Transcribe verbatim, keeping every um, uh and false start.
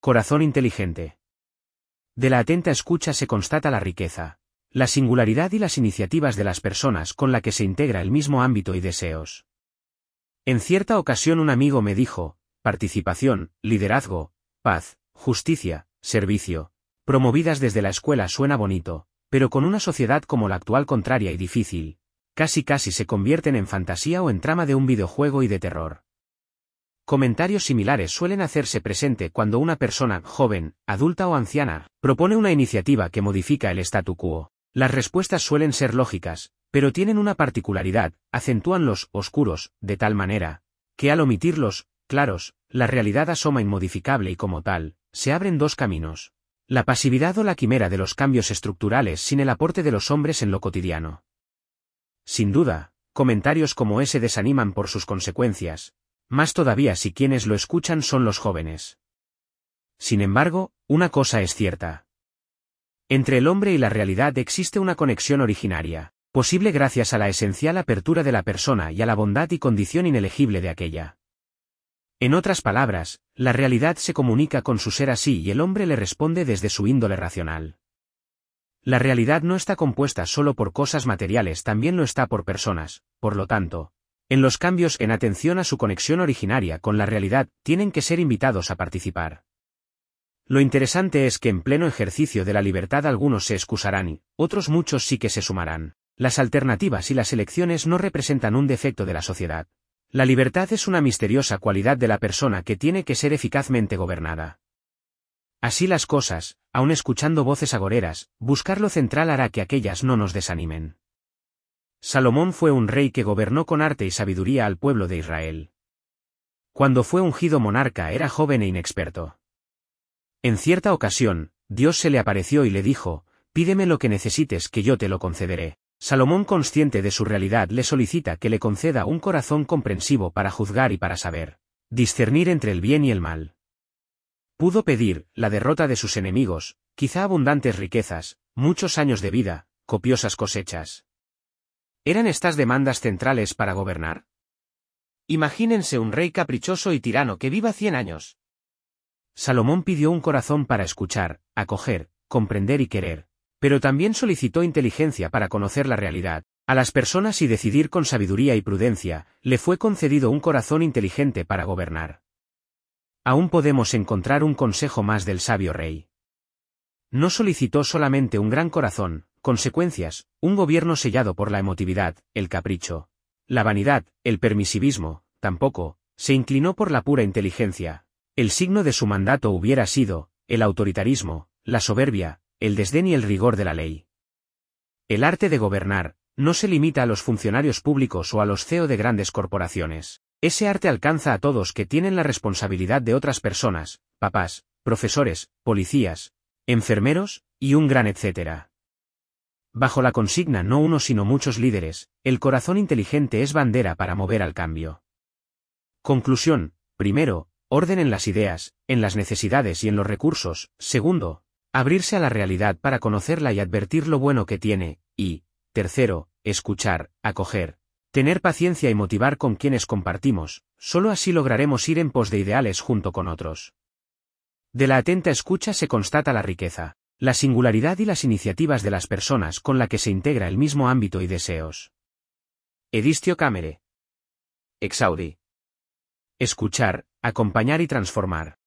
Corazón inteligente. De la atenta escucha se constata la riqueza, la singularidad y las iniciativas de las personas con la que se integra el mismo ámbito y deseos. En cierta ocasión un amigo me dijo, participación, liderazgo, paz, justicia, servicio, promovidas desde la escuela suena bonito, pero con una sociedad como la actual contraria y difícil, casi casi se convierten en fantasía o en trama de un videojuego y de terror. Comentarios similares suelen hacerse presente cuando una persona, joven, adulta o anciana, propone una iniciativa que modifica el statu quo. Las respuestas suelen ser lógicas, pero tienen una particularidad, acentúan los oscuros, de tal manera, que al omitirlos, claros, la realidad asoma inmodificable y como tal, se abren dos caminos. La pasividad o la quimera de los cambios estructurales sin el aporte de los hombres en lo cotidiano. Sin duda, comentarios como ese desaniman por sus consecuencias, más todavía si quienes lo escuchan son los jóvenes. Sin embargo, una cosa es cierta. Entre el hombre y la realidad existe una conexión originaria, posible gracias a la esencial apertura de la persona y a la bondad y condición inelegible de aquella. En otras palabras, la realidad se comunica con su ser así y el hombre le responde desde su índole racional. La realidad no está compuesta solo por cosas materiales, también lo está por personas, por lo tanto, en los cambios en atención a su conexión originaria con la realidad, tienen que ser invitados a participar. Lo interesante es que en pleno ejercicio de la libertad algunos se excusarán y, otros muchos sí que se sumarán. Las alternativas y las elecciones no representan un defecto de la sociedad. La libertad es una misteriosa cualidad de la persona que tiene que ser eficazmente gobernada. Así las cosas, aun escuchando voces agoreras, buscar lo central hará que aquellas no nos desanimen. Salomón fue un rey que gobernó con arte y sabiduría al pueblo de Israel. Cuando fue ungido monarca era joven e inexperto. En cierta ocasión, Dios se le apareció y le dijo, pídeme lo que necesites que yo te lo concederé. Salomón, consciente de su realidad, le solicita que le conceda un corazón comprensivo para juzgar y para saber discernir entre el bien y el mal. Pudo pedir la derrota de sus enemigos, quizá abundantes riquezas, muchos años de vida, copiosas cosechas. ¿Eran estas demandas centrales para gobernar? Imagínense un rey caprichoso y tirano que viva cien años. Salomón pidió un corazón para escuchar, acoger, comprender y querer, pero también solicitó inteligencia para conocer la realidad. A las personas y decidir con sabiduría y prudencia, le fue concedido un corazón inteligente para gobernar. Aún podemos encontrar un consejo más del sabio rey. No solicitó solamente un gran corazón, consecuencias, un gobierno sellado por la emotividad, el capricho, la vanidad, el permisivismo, tampoco, se inclinó por la pura inteligencia. El signo de su mandato hubiera sido, el autoritarismo, la soberbia, el desdén y el rigor de la ley. El arte de gobernar, no se limita a los funcionarios públicos o a los C E O de grandes corporaciones. Ese arte alcanza a todos que tienen la responsabilidad de otras personas, papás, profesores, policías, enfermeros, y un gran etcétera. Bajo la consigna no uno sino muchos líderes, el corazón inteligente es bandera para mover al cambio. Conclusión, primero, orden en las ideas, en las necesidades y en los recursos. Segundo, abrirse a la realidad para conocerla y advertir lo bueno que tiene, y, tercero, escuchar, acoger, tener paciencia y motivar con quienes compartimos, solo así lograremos ir en pos de ideales junto con otros. De la atenta escucha se constata la riqueza, la singularidad y las iniciativas de las personas con la que se integra el mismo ámbito y deseos. Edistio Camere. Exaudi. Escuchar, acompañar y transformar.